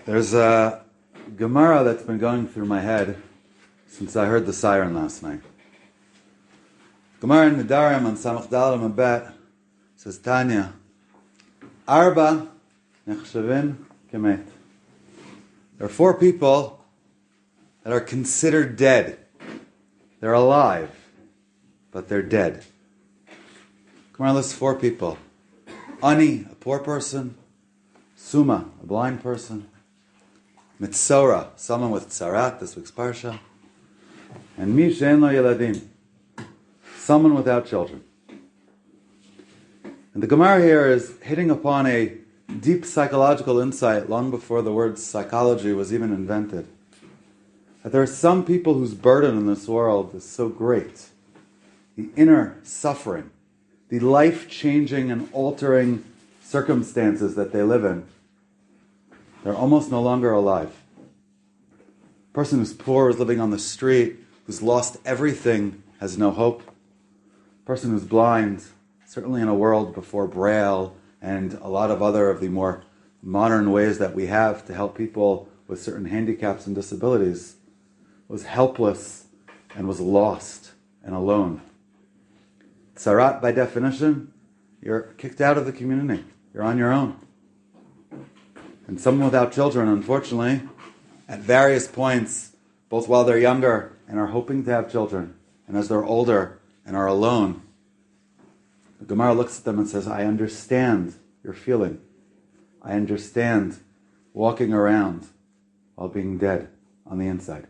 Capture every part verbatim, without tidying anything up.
There's a Gemara that's been going through my head since I heard the siren last night. Gemara in Nedarim on Samach Dalet and Bet says, Tanya, Arba nechshavin kemet. There are four people that are considered dead. They're alive, but they're dead. Gemara lists four people. Ani, a poor person. Suma, a blind person. Mitzora, someone with tzarat, this week's parsha. And Mi she'en lo yeladim, someone without children. And the Gemara here is hitting upon a deep psychological insight long before the word psychology was even invented. That there are some people whose burden in this world is so great. The inner suffering, the life-changing and altering circumstances that they live in, they're almost no longer alive. A person who's poor, is living on the street, who's lost everything, has no hope. A person who's blind, certainly in a world before Braille and a lot of other of the more modern ways that we have to help people with certain handicaps and disabilities, was helpless and was lost and alone. Tzarat, by definition, you're kicked out of the community. You're on your own. And someone without children, unfortunately, at various points, both while they're younger and are hoping to have children, and as they're older and are alone, the Gemara looks at them and says, I understand your feeling. I understand walking around while being dead on the inside.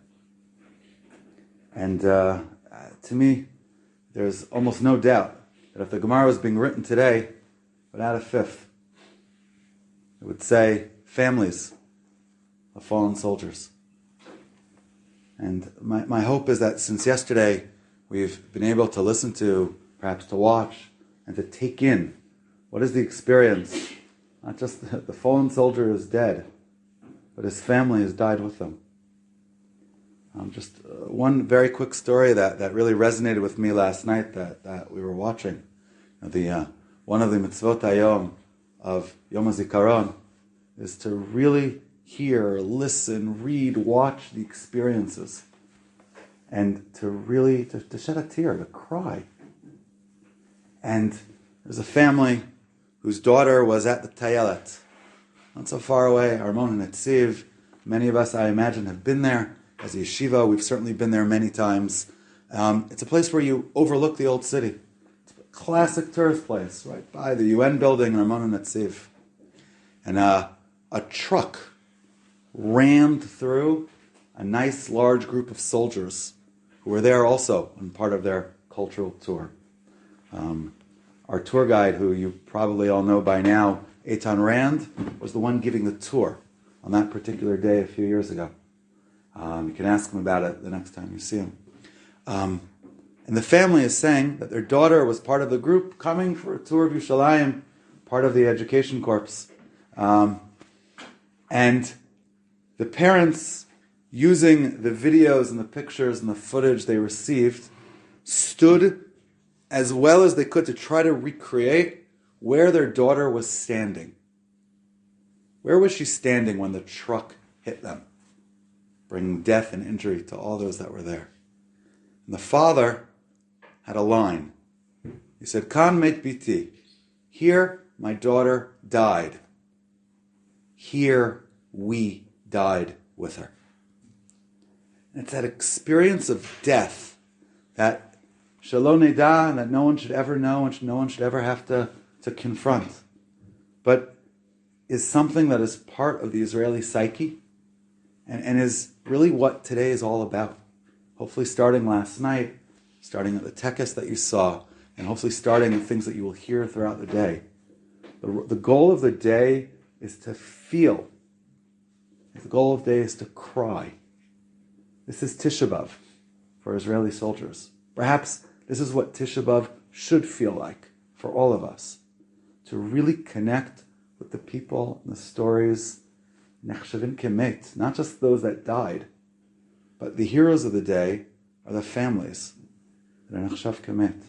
And uh, to me, there's almost no doubt that if the Gemara was being written today, it would add a fifth. It would say, families of fallen soldiers. And my, my hope is that since yesterday we've been able to listen to, perhaps to watch, and to take in what is the experience, not just the, the fallen soldier is dead, but his family has died with them. Um, just uh, one very quick story that, that really resonated with me last night that, that we were watching. The uh, one of the mitzvot hayom of Yom HaZikaron is to really hear, listen, read, watch the experiences, and to really, to, to shed a tear, to cry. And there's a family whose daughter was at the Tayelet, not so far away, Armon Netziv. Many of us, I imagine, have been there. As a yeshiva, we've certainly been there many times. Um, it's a place where you overlook the old city. It's a classic tourist place, right by the U N building, Armon Netziv. And uh, a truck rammed through a nice large group of soldiers who were there also on part of their cultural tour. Um, our tour guide, who you probably all know by now, Eitan Rand, was the one giving the tour on that particular day a few years ago. Um, you can ask him about it the next time you see him. Um, and the family is saying that their daughter was part of the group coming for a tour of Yerushalayim, part of the education corps. Um, and the parents, using the videos and the pictures and the footage they received, stood as well as they could to try to recreate where their daughter was standing. Where was she standing when the truck hit them, bringing death and injury to all those that were there? And the father had a line. He said, Kan met biti. Here my daughter died. Here we died with her. And it's that experience of death that shalom neda, that no one should ever know and no one should ever have to, to confront, but is something that is part of the Israeli psyche and, and is really what today is all about. Hopefully starting last night, starting at the tekes that you saw, and hopefully starting the things that you will hear throughout the day. The, the goal of the day is to feel. The goal of the day is to cry. This is Tisha B'Av for Israeli soldiers. Perhaps this is what Tisha B'Av should feel like for all of us. To really connect with the people and the stories, nechshavin kemet, not just those that died, but the heroes of the day are the families that are nechshav kemet.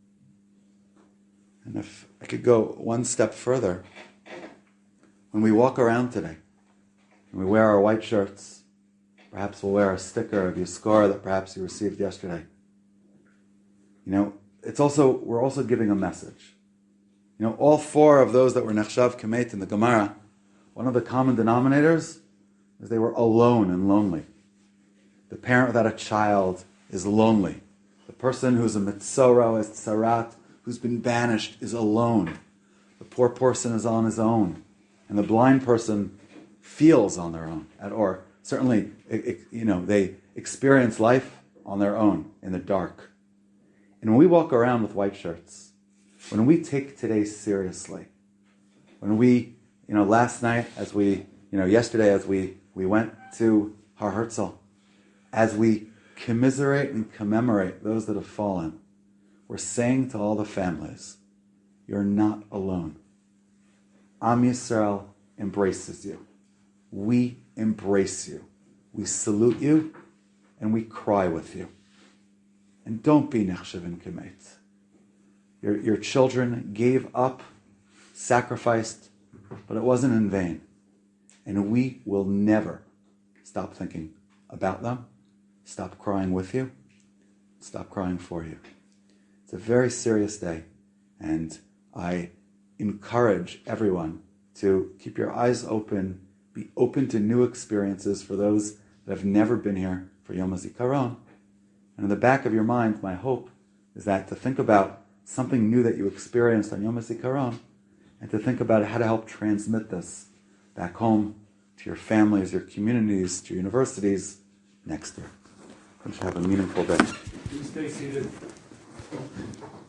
And if I could go one step further, when we walk around today, and we wear our white shirts, perhaps we'll wear a sticker of Yizkor that perhaps you received yesterday. You know, it's also, we're also giving a message. You know, all four of those that were Nechshav Kemet in the Gemara, one of the common denominators is they were alone and lonely. The parent without a child is lonely. The person who's a Mitzora, is Tzarat, who's been banished, is alone. The poor person is on his own. And the blind person feels on their own. Or certainly, you know, they experience life on their own in the dark. And when we walk around with white shirts, when we take today seriously, when we, you know, last night as we, you know, yesterday as we, we went to Har Herzl, as we commiserate and commemorate those that have fallen, we're saying to all the families, you're not alone. Am Yisrael embraces you. We embrace you. We salute you and we cry with you. And don't be Nechshav and Kemet. Your, your children gave up, sacrificed, but it wasn't in vain. And we will never stop thinking about them, stop crying with you, stop crying for you. It's a very serious day, and I encourage everyone to keep your eyes open, be open to new experiences for those that have never been here for Yom HaZikaron. And in the back of your mind, my hope is that to think about something new that you experienced on Yom HaZikaron, and to think about how to help transmit this back home to your families, your communities, to your universities next year. You should have a meaningful day. Please stay seated.